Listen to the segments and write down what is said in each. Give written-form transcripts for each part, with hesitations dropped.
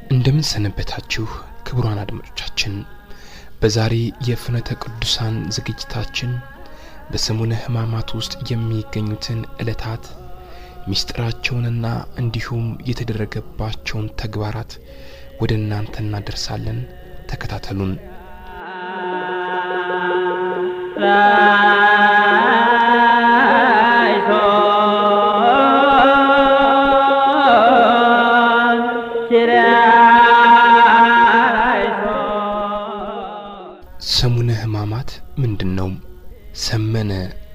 እንደምን ሰነበታችሁ ክቡራን አድማጮቻችን። በዛሬ የፍኖተ ቅዱሳን ዝግጅታችን በሰሙነ ሕማማት ውስጥ የሚገኙትን ዕለታት ሚስጥራቸውንና እንዲሁም የተደረገባቸውን ተግባራት ወደ እናንተ እናደርሳለን። ተከታተሉን። ሰሙነ ሕማማት ምንድነው? ሰመነ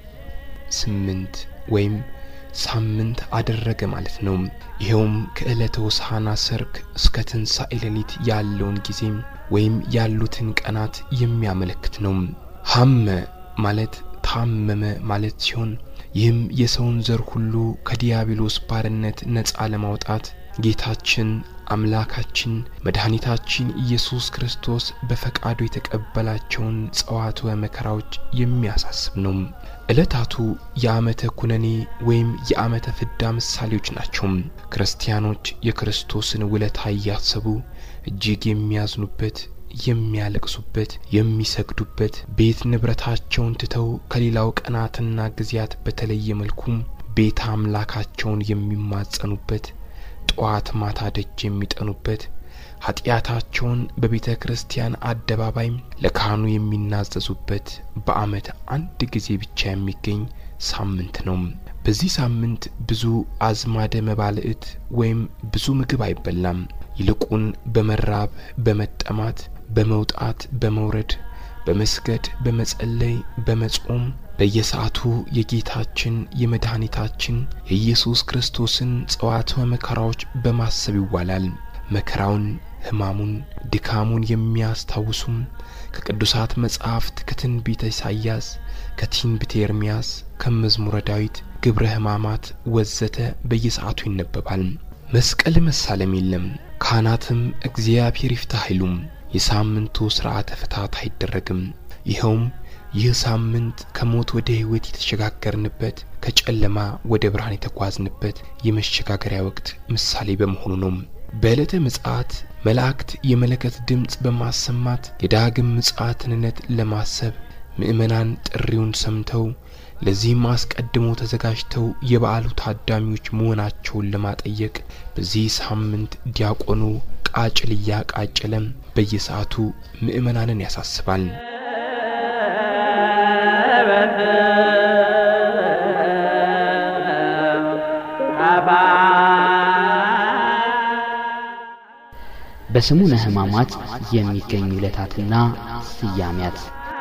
8 ወይም ሳምንት አደረገ ማለት ነው። ይሄውም ከዕለተ ሆሳዕና ሰርክ እስከ ትንሣኤ ሌሊት ያለውን ጊዜ ወይም ያሉትን ቀናት የሚያመለክት ነው። ሐመ ማለት ታመመ ማለት ሲሆን ይህም የሰውን ዘር ሁሉ ከዲያብሎስ ባርነት ነፃ ለማውጣት ጌታችን አምላካችን መድኃኒታችን ኢየሱስ ክርስቶስ በፈቃዱ የተቀበላቸውን ጸዋትወ መከራዎች የሚያሳስብ ነው። ዕለታቱ የዓመተ ኩነኔ ወይም የዓመተ ፍዳ ምሳሌዎች ናቸው። ክርስቲያኖች የክርስቶስን ውለታ እያሰቡ እጅግ የሚያዝኑበት፣ የሚያለቅሱበት፣ የሚሰግዱበት፣ ቤት ንብረታቸውን ትተው ከሌላው ቀናትና ጊዜያት በተለየ መልኩ ቤተ አምላካቸውን የሚማጸኑበት፣ ጧት ማታ ደጅ የሚጠኑበት፣ ኃጢአታቸውን በቤተ ክርስቲያን አደባባይ ለካህኑ የሚናዘዙበት በዓመት አንድ ጊዜ ብቻ የሚገኝ ሳምንት ነው። በዚህ ሳምንት ብዙ አዝማደ መባልዕት ወይም ብዙ ምግብ አይበላም። ይልቁን በመራብ በመጠማት በመውጣት በመውረድ በመስገድ በመጸለይ በመጾም በየሰዓቱ የጌታችን የመድኃኒታችን የኢየሱስ ክርስቶስን ጸዋትወ መከራዎች በማሰብ ይዋላል። መከራውን፣ ሕማሙን፣ ድካሙን የሚያስታውሱም ከቅዱሳት መጻሕፍት ከትንቢተ ኢሳይያስ፣ ከትንቢተ ኤርምያስ፣ ከመዝሙረ ዳዊት፣ ግብረ ሕማማት ወዘተ በየሰዓቱ ይነበባል። መስቀል መሳለም የለም። ካህናትም እግዚአብሔር ይፍታ አይሉም። የሳምንቱ ሥርዓተ ፍታት አይደረግም። ይኸውም ይህ ሳምንት ከሞት ወደ ሕይወት የተሸጋገርንበት፣ ከጨለማ ወደ ብርሃን የተጓዝንበት የመሸጋገሪያ ወቅት ምሳሌ በመሆኑ ነው። በዕለተ ምጽአት መላእክት የመለከት ድምጽ በማሰማት የዳግም ምጽአትንነት ለማሰብ ምእመናን ጥሪውን ሰምተው ለዚህም አስቀድሞ ተዘጋጅተው የበዓሉ ታዳሚዎች መሆናቸውን ለማጠየቅ በዚህ ሳምንት ዲያቆኑ ቃጭል እያቃጨለ በየሰዓቱ ምእመናንን ያሳስባል። በሰሙነ ሕማማት የሚገኙ ዕለታትና ስያሜያት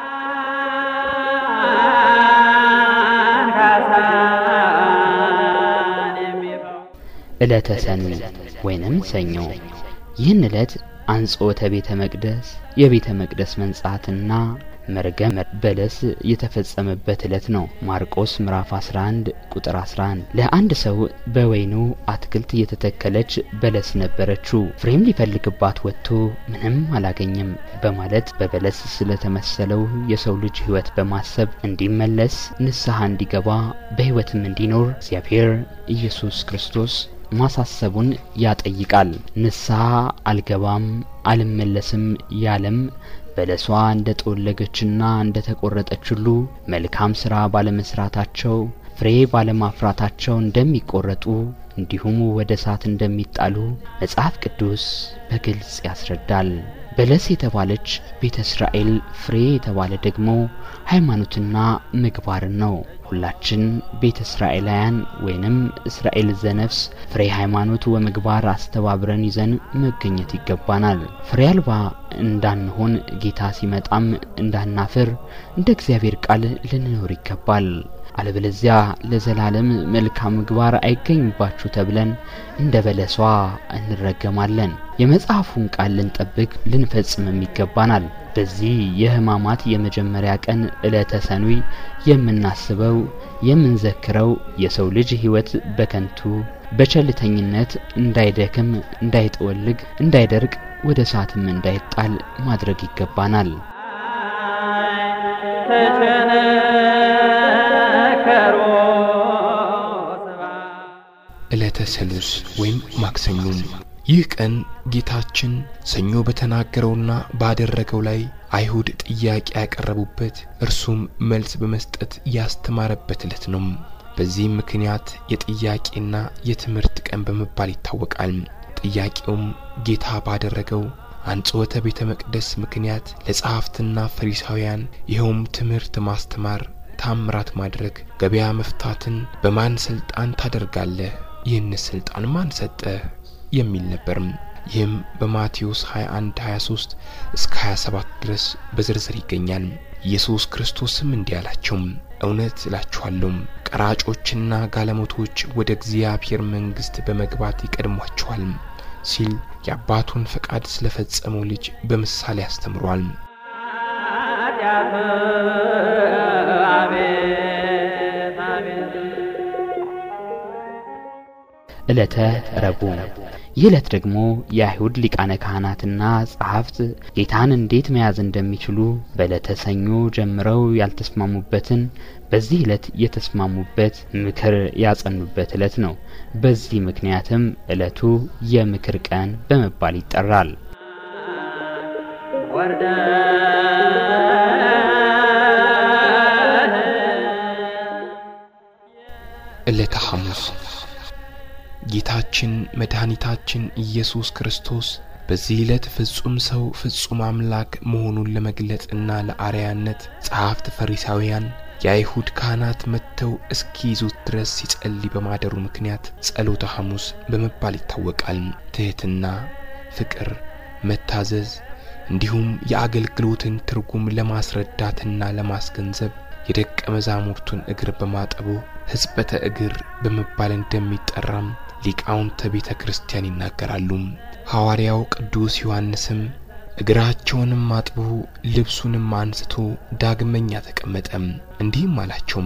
ዕለተ ሰኑይ ወይንም ሰኞ። ይህን ዕለት አንጾተ ቤተ መቅደስ የቤተ መቅደስ መንጻትና መርገም በለስ የተፈጸመበት ዕለት ነው። ማርቆስ ምዕራፍ 11 ቁጥር 11። ለአንድ ሰው በወይኑ አትክልት የተተከለች በለስ ነበረችው። ፍሬም ሊፈልግባት ወጥቶ ምንም አላገኘም በማለት በበለስ ስለተመሰለው የሰው ልጅ ሕይወት በማሰብ እንዲመለስ ንስሐ እንዲገባ በሕይወትም እንዲኖር እግዚአብሔር ኢየሱስ ክርስቶስ ማሳሰቡን ያጠይቃል። ንስሐ አልገባም አልመለስም ያለም በለሷ እንደ ተወለገችና እንደ ተቆረጠች ሁሉ መልካም ሥራ ባለመስራታቸው ፍሬ ባለማፍራታቸው እንደሚቆረጡ እንዲሁም ወደ እሳት እንደሚጣሉ መጽሐፍ ቅዱስ በግልጽ ያስረዳል። በለስ የተባለች ቤተ እስራኤል፣ ፍሬ የተባለ ደግሞ ሃይማኖትና ምግባር ነው። ሁላችን ቤተ እስራኤላውያን ወይንም እስራኤል ዘነፍስ ፍሬ ሃይማኖት ወምግባር አስተባብረን ይዘን መገኘት ይገባናል። ፍሬ አልባ እንዳንሆን ጌታ ሲመጣም እንዳናፍር እንደ እግዚአብሔር ቃል ልንኖር ይገባል። አለበለዚያ ለዘላለም መልካም ምግባር አይገኝባችሁ ተብለን እንደ በለሷ እንረገማለን። የመጽሐፉን ቃል ልንጠብቅ ልንፈጽምም ይገባናል። በዚህ የሕማማት የመጀመሪያ ቀን ዕለተ ሰኑይ የምናስበው የምንዘክረው የሰው ልጅ ሕይወት በከንቱ በቸልተኝነት እንዳይደክም፣ እንዳይጠወልግ፣ እንዳይደርቅ፣ ወደ እሳትም እንዳይጣል ማድረግ ይገባናል። ዕለተ ሰሉስ ወይም ማክሰኞ ይህ ቀን ጌታችን ሰኞ በተናገረውና ባደረገው ላይ አይሁድ ጥያቄ ያቀረቡበት እርሱም መልስ በመስጠት ያስተማረበት ዕለት ነው። በዚህ ምክንያት የጥያቄና የትምህርት ቀን በመባል ይታወቃል። ጥያቄውም ጌታ ባደረገው አንጾተ ቤተ መቅደስ ምክንያት ለጸሐፍትና ፈሪሳውያን ይኸውም ትምህርት ማስተማር፣ ታምራት ማድረግ፣ ገበያ መፍታትን በማን ስልጣን ታደርጋለህ? ይህን ስልጣን ማን ሰጠ? የሚል ነበር። ይህም በማቴዎስ 21:23 እስከ 27 ድረስ በዝርዝር ይገኛል። ኢየሱስ ክርስቶስም እንዲህ አላቸው፣ እውነት እላችኋለሁ ቀራጮችና ጋለሞቶች ወደ እግዚአብሔር መንግሥት በመግባት ይቀድሟቸዋል ሲል የአባቱን ፈቃድ ስለፈጸመው ልጅ በምሳሌ አስተምሯል። ዕለተ ረቡዕ። ይህ ዕለት ደግሞ የአይሁድ ሊቃነ ካህናትና ጸሐፍት ጌታን እንዴት መያዝ እንደሚችሉ በዕለተ ሰኞ ጀምረው ያልተስማሙበትን በዚህ ዕለት የተስማሙበት ምክር ያጸኑበት ዕለት ነው። በዚህ ምክንያትም ዕለቱ የምክር ቀን በመባል ይጠራል። ዕለተ ሐሙስ። ጌታችን መድኃኒታችን ኢየሱስ ክርስቶስ በዚህ ዕለት ፍጹም ሰው ፍጹም አምላክ መሆኑን ለመግለጽና ለአርያነት ጸሐፍት ፈሪሳውያን የአይሁድ ካህናት መጥተው እስኪይዙት ድረስ ሲጸልይ በማደሩ ምክንያት ጸሎተ ሐሙስ በመባል ይታወቃል። ትሕትና፣ ፍቅር፣ መታዘዝ እንዲሁም የአገልግሎትን ትርጉም ለማስረዳትና ለማስገንዘብ የደቀ መዛሙርቱን እግር በማጠቡ ሕጽበተ እግር በመባል እንደሚጠራም ሊቃውንተ ቤተ ክርስቲያን ይናገራሉ። ሐዋርያው ቅዱስ ዮሐንስም እግራቸውንም አጥቦ ልብሱንም አንስቶ ዳግመኛ ተቀመጠ፣ እንዲህም አላቸው፣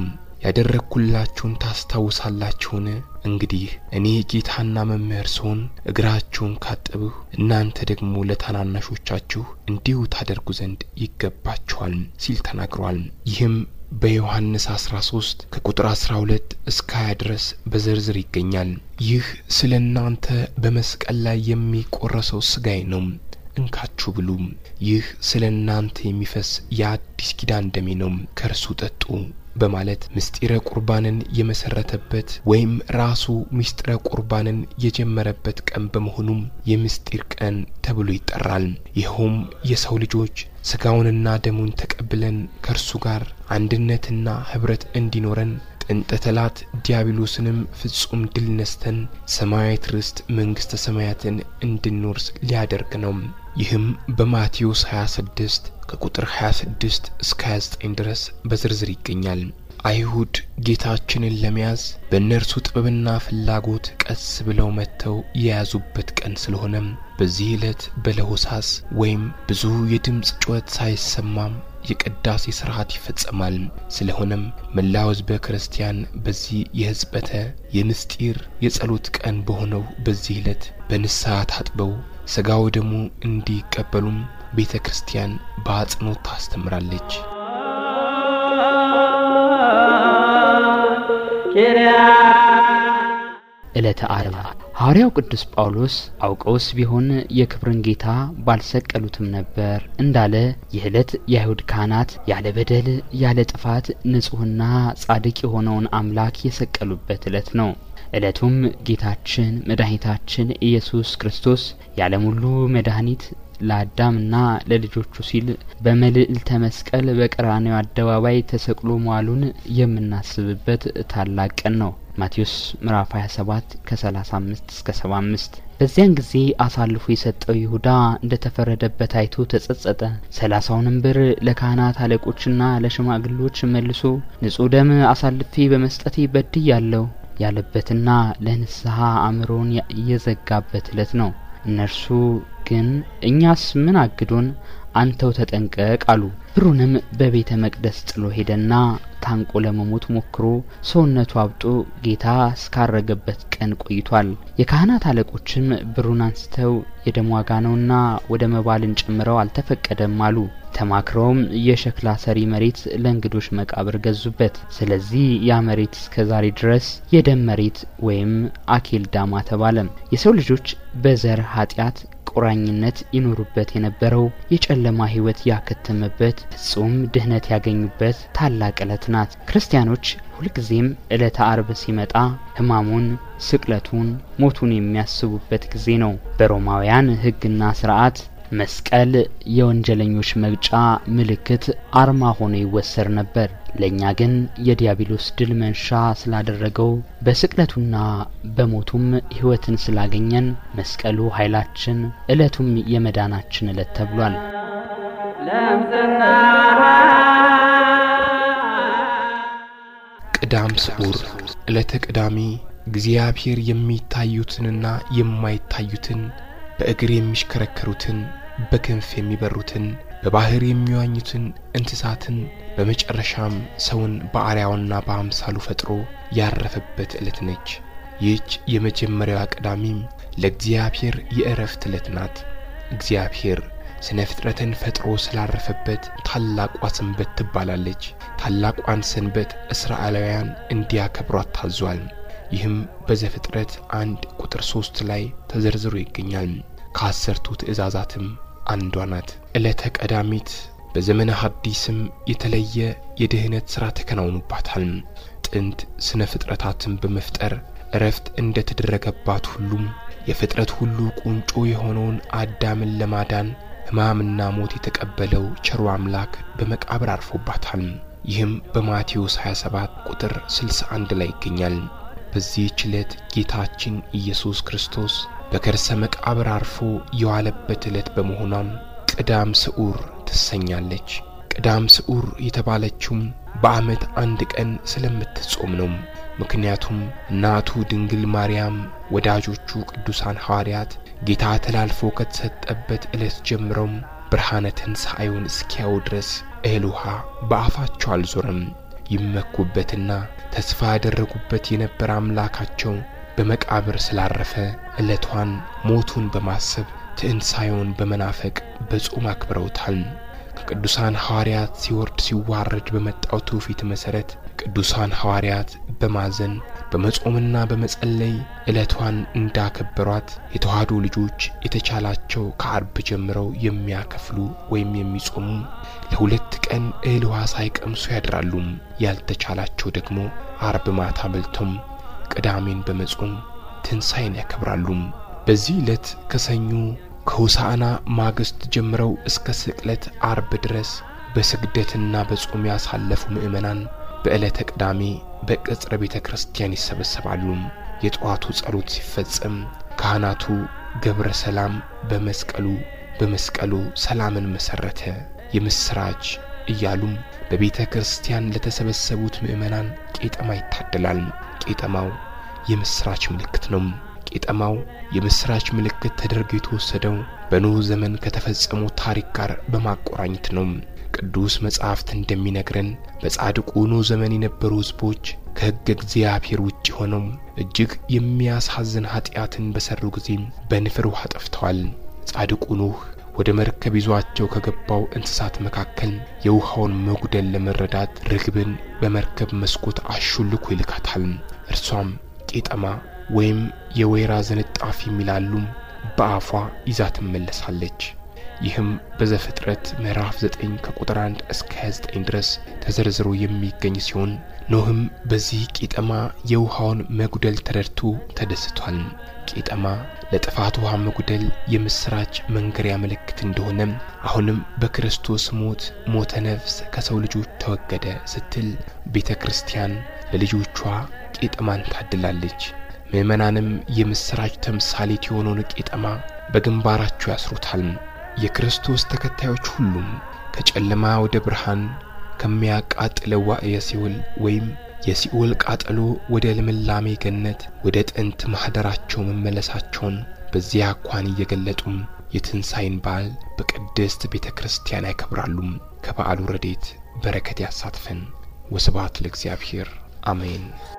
ያደረግኩላችሁን ታስታውሳላችሁን? እንግዲህ እኔ ጌታና መምህር ስሆን እግራችሁን ካጠብሁ እናንተ ደግሞ ለታናናሾቻችሁ እንዲሁ ታደርጉ ዘንድ ይገባችኋል ሲል ተናግሯል። ይህም በዮሐንስ 13 ከቁጥር 12 እስከ 20 ድረስ በዝርዝር ይገኛል። ይህ ስለናንተ በመስቀል ላይ የሚቆረሰው ሥጋዬ ነው፣ እንካችሁ ብሉ። ይህ ስለናንተ የሚፈስ የአዲስ ኪዳን ደሜ ነው፣ ከርሱ ጠጡ በማለት ምስጢረ ቁርባንን የመሰረተበት ወይም ራሱ ምስጢረ ቁርባንን የጀመረበት ቀን በመሆኑ የምስጢር ቀን ተብሎ ይጠራል። ይኸውም የሰው ልጆች ሥጋውንና ደሙን ተቀብለን ከርሱ ጋር አንድነትና ኅብረት እንዲኖረን ጥንተ ተላት ዲያብሎስንም ፍጹም ድል ነስተን ሰማያዊት ርስት መንግሥተ ሰማያትን እንድንወርስ ሊያደርግ ነው። ይህም በማቴዎስ 26 ከቁጥር 26 እስከ 29 ድረስ በዝርዝር ይገኛል። አይሁድ ጌታችንን ለመያዝ በእነርሱ ጥበብና ፍላጎት ቀስ ብለው መጥተው የያዙበት ቀን ስለሆነም በዚህ ዕለት በለሆሳስ ወይም ብዙ የድምፅ ጩኸት ሳይሰማም የቅዳሴ ሥርዓት ይፈጸማል። ስለሆነም መላው ሕዝበ ክርስቲያን በዚህ የሕጽበተ የምስጢር የጸሎት ቀን በሆነው በዚህ ዕለት በንስሐ ታጥበው ሥጋው ደሙ እንዲቀበሉም ቤተ ክርስቲያን በአጽንኦት ታስተምራለች። ዕለተ ዓርብ። ሐዋርያው ቅዱስ ጳውሎስ አውቀውስ ቢሆን የክብርን ጌታ ባልሰቀሉትም ነበር እንዳለ ይህ ዕለት የአይሁድ ካህናት ያለ በደል ያለ ጥፋት ንጹሕና ጻድቅ የሆነውን አምላክ የሰቀሉበት ዕለት ነው። ዕለቱም ጌታችን መድኃኒታችን ኢየሱስ ክርስቶስ የዓለም ሁሉ መድኃኒት ለአዳምና ለልጆቹ ሲል በመልዕልተ መስቀል በቀራንዮ አደባባይ ተሰቅሎ መዋሉን የምናስብበት ታላቅ ቀን ነው። ማቴዎስ ምዕራፍ 27 ከ35 እስከ 75። በዚያን ጊዜ አሳልፎ የሰጠው ይሁዳ እንደተፈረደበት አይቶ ተጸጸተ። 30ንም ብር ለካህናት አለቆችና ለሽማግሌዎች መልሶ ንጹሕ ደም አሳልፌ በመስጠቴ በድያለሁ ያለበትና ለንስሐ አእምሮን የዘጋበት ዕለት ነው። እነርሱ ግን እኛስ ምን አግዶን አንተው ተጠንቀቅ አሉ። ብሩንም በቤተ መቅደስ ጥሎ ሄደና ታንቆ ለመሞት ሞክሮ ሰውነቱ አብጦ ጌታ እስካረገበት ቀን ቆይቷል። የካህናት አለቆችም ብሩን አንስተው የደም ዋጋ ነውና ወደ መባልን ጨምረው አልተፈቀደም አሉ። ተማክረውም የሸክላ ሰሪ መሬት ለእንግዶች መቃብር ገዙበት። ስለዚህ ያ መሬት እስከዛሬ ድረስ የደም መሬት ወይም አኬልዳማ ተባለ። የሰው ልጆች በዘር ኃጢአት ቁራኝነት ይኖሩበት የነበረው የጨለማ ህይወት ያከተመበት ፍጹም ድህነት ያገኙበት ታላቅ ዕለት ናት። ክርስቲያኖች ሁልጊዜም ዕለተ ዓርብ ሲመጣ ሕማሙን፣ ስቅለቱን፣ ሞቱን የሚያስቡበት ጊዜ ነው። በሮማውያን ሕግና ሥርዓት መስቀል የወንጀለኞች መግጫ ምልክት አርማ ሆኖ ይወሰድ ነበር። ለኛ ግን የዲያብሎስ ድል መንሻ ስላደረገው በስቅለቱና በሞቱም ህይወትን ስላገኘን መስቀሉ ኃይላችን ዕለቱም የመዳናችን ዕለት ተብሏል። ቅዳም ስዑር ዕለተ ቅዳሜ እግዚአብሔር የሚታዩትንና የማይታዩትን በእግር የሚሽከረከሩትን በክንፍ የሚበሩትን በባህር የሚዋኙትን እንስሳትን በመጨረሻም ሰውን በአርአያውና በአምሳሉ ፈጥሮ ያረፈበት ዕለት ነች። ይህች የመጀመሪያዋ ቅዳሜ ለእግዚአብሔር የዕረፍት ዕለት ናት። እግዚአብሔር ስነ ፍጥረትን ፈጥሮ ስላረፈበት ታላቋ ሰንበት ትባላለች። ታላቋን ሰንበት እስራኤላውያን እንዲያከብሯት ታዟል። ይህም በዘፍጥረት 1 ቁጥር 3 ላይ ተዘርዝሮ ይገኛል። ከ10ቱ ትእዛዛትም አንዷ ናት። ዕለተ ቀዳሚት በዘመነ ሐዲስም የተለየ የድህነት ሥራ ተከናውኖባታል። ጥንት ስነ ፍጥረታትን በመፍጠር ዕረፍት እንደተደረገባት ሁሉም የፍጥረት ሁሉ ቁንጮ የሆነውን አዳምን ለማዳን ሕማምና ሞት የተቀበለው ቸሩ አምላክ በመቃብር አርፎባታል። ይህም በማቴዎስ 27 ቁጥር 61 ላይ ይገኛል። በዚህች ዕለት ጌታችን ኢየሱስ ክርስቶስ በከርሰ መቃብር አርፎ የዋለበት ዕለት በመሆኗም ቅዳም ስዑር ትሰኛለች። ቅዳም ስዑር የተባለችውም በዓመት አንድ ቀን ስለምትጾም ነው። ምክንያቱም እናቱ ድንግል ማርያም ወዳጆቹ ቅዱሳን ሐዋርያት ጌታ ተላልፎ ከተሰጠበት ዕለት ጀምረው ብርሃነ ትንሣኤውን እስኪያዩ ድረስ እህል ውሃ በአፋቸው አልዞረም። ይመኩበትና ተስፋ ያደረጉበት የነበረ አምላካቸው በመቃብር ስላረፈ ዕለቷን ሞቱን በማሰብ ትንሣኤውን በመናፈቅ በጾም አክብረውታል። ከቅዱሳን ሐዋርያት ሲወርድ ሲዋረድ በመጣው ትውፊት መሠረት ቅዱሳን ሐዋርያት በማዘን በመጾምና በመጸለይ ዕለቷን እንዳከበሯት የተዋሕዶ ልጆች የተቻላቸው ከዓርብ ጀምረው የሚያከፍሉ ወይም የሚጾሙ ለሁለት ቀን እህል ውሃ ሳይቀምሱ ያድራሉ። ያልተቻላቸው ደግሞ ዓርብ ማታ በልተው ቅዳሜን በመጾም ትንሣኤን ያከብራሉ። በዚህ ዕለት ከሰኞ ከሆሳዕና ማግስት ጀምረው እስከ ስቅለት ዓርብ ድረስ በስግደትና በጾም ያሳለፉ ምእመናን በዕለተ ቅዳሜ በቅጽረ ቤተ ክርስቲያን ይሰበሰባሉ። የጠዋቱ ጸሎት ሲፈጸም ካህናቱ ገብረ ሰላም በመስቀሉ ሰላምን መሰረተ የምስራች እያሉ በቤተ ክርስቲያን ለተሰበሰቡት ምእመናን ቄጠማ ይታደላል። ቄጠማው የምስራች ምልክት ነው። ቄጠማው የምስራች ምልክት ተደርጎ የተወሰደው በኖህ ዘመን ከተፈጸመው ታሪክ ጋር በማቆራኘት ነው። ቅዱስ መጽሐፍት እንደሚነግረን በጻድቁ ኖህ ዘመን የነበሩ ሕዝቦች ከሕግ እግዚአብሔር ውጭ ሆነው እጅግ የሚያሳዝን ኃጢአትን በሰሩ ጊዜ በንፍር ውሃ ጠፍተዋል። ጻድቁ ኖህ ወደ መርከብ ይዟቸው ከገባው እንስሳት መካከል የውሃውን መጉደል ለመረዳት ርግብን በመርከብ መስኮት አሹልኮ ይልካታል። እርሷም ቄጠማ ወይም የወይራ ዝንጣፊ የሚላሉ በአፏ ይዛ ትመለሳለች። ይህም በዘፍጥረት ምዕራፍ 9 ከቁጥር 1 እስከ 29 ድረስ ተዘርዝሮ የሚገኝ ሲሆን ኖህም በዚህ ቄጠማ የውሃውን መጉደል ተረድቶ ተደስቷል። ቄጠማ ለጥፋት ውሃ መጉደል የምስራች መንገሪያ ምልክት እንደሆነ አሁንም በክርስቶስ ሞተ ነፍስ ከሰው ልጆች ተወገደ ስትል ቤተ ክርስቲያን ለልጆቿ ቄጠማን ታድላለች። ምእመናንም የምስራች ተምሳሌት የሆነውን ቄጠማ በግንባራቸው ያስሩታል። የክርስቶስ ተከታዮች ሁሉም ከጨለማ ወደ ብርሃን ከሚያቃጥለው ዋዕየ ሲኦል ወይም የሲኦል ቃጠሎ ወደ ልምላሜ ገነት ወደ ጥንት ማህደራቸው መመለሳቸውን በዚያ አኳን እየገለጡ የትንሣኤን በዓል በቅድስት ቤተ ክርስቲያን ያከብራሉ። ከበዓሉ ረድኤት በረከት ያሳትፈን። ወስብሐት ለእግዚአብሔር አሜን።